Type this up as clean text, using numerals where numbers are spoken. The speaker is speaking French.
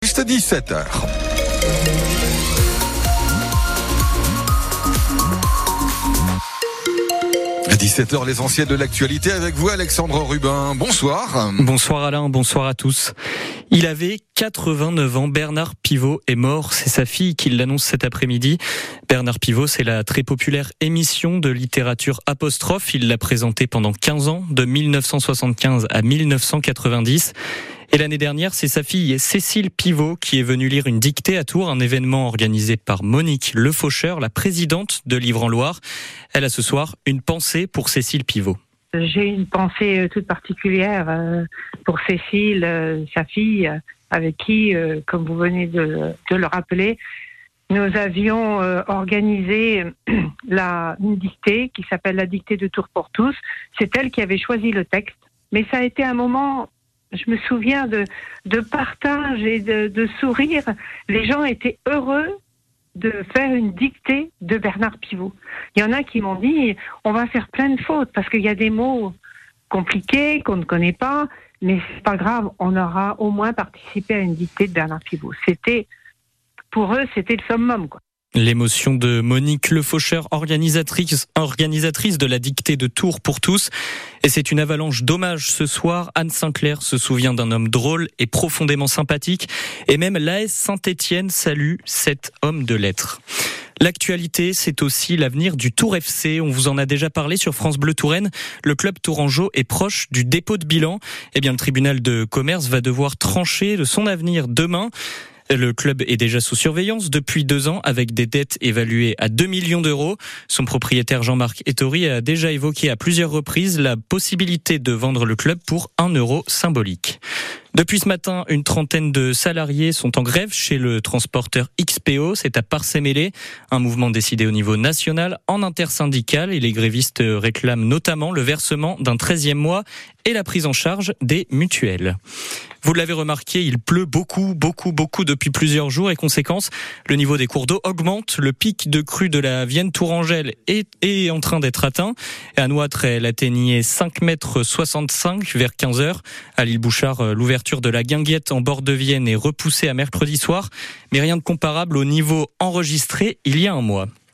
juste 17h. À 17h, l'essentiel de l'actualité avec vous, Alexandre Rubin. Bonsoir. Bonsoir Alain, bonsoir à tous. Il avait 89 ans, Bernard Pivot est mort. C'est sa fille qui l'annonce cet après-midi. Bernard Pivot, c'est la très populaire émission de littérature apostrophe. Il l'a présentée pendant 15 ans, de 1975 à 1990. Et l'année dernière, c'est sa fille Cécile Pivot qui est venue lire une dictée à Tours, un événement organisé par Monique Le Faucheur, la présidente de Livre en Loire. Elle a ce soir une pensée pour Cécile Pivot. J'ai une pensée toute particulière pour Cécile, sa fille, avec qui, comme vous venez de le rappeler, nous avions organisé une dictée qui s'appelle la dictée de Tours pour tous. C'est elle qui avait choisi le texte. Mais ça a été un moment, je me souviens, de partage et de sourire. Les gens étaient heureux de faire une dictée de Bernard Pivot. Il y en a qui m'ont dit, on va faire plein de fautes parce qu'il y a des mots compliqués qu'on ne connaît pas, mais c'est pas grave, on aura au moins participé à une dictée de Bernard Pivot. Pour eux, c'était le summum, quoi. L'émotion de Monique Le Faucheur, organisatrice de la dictée de Tours pour tous. Et c'est une avalanche d'hommages ce soir. Anne Sinclair se souvient d'un homme drôle et profondément sympathique. Et même l'AS Saint-Étienne salue cet homme de lettres. L'actualité, c'est aussi l'avenir du Tours FC. On vous en a déjà parlé sur France Bleu Touraine. Le club tourangeau est proche du dépôt de bilan. Eh bien, le tribunal de commerce va devoir trancher de son avenir demain. Le club est déjà sous surveillance depuis 2 ans avec des dettes évaluées à 2 millions d'euros. Son propriétaire Jean-Marc Ettori a déjà évoqué à plusieurs reprises la possibilité de vendre le club pour 1 euro symbolique. Depuis ce matin, une trentaine de salariés sont en grève chez le transporteur XPO. C'est à Parcé-Mélé, un mouvement décidé au niveau national en intersyndical. Et les grévistes réclament notamment le versement d'un 13e mois et la prise en charge des mutuelles. Vous l'avez remarqué, il pleut beaucoup depuis plusieurs jours et conséquence, le niveau des cours d'eau augmente. Le pic de crue de la Vienne Tourangelle est en train d'être atteint. Et à Nouâtre, elle atteignait 5,65 m vers 15h. À l'île Bouchard, l'ouverture de la guinguette en bord de Vienne est repoussée à mercredi soir, mais rien de comparable au niveau enregistré il y a un mois.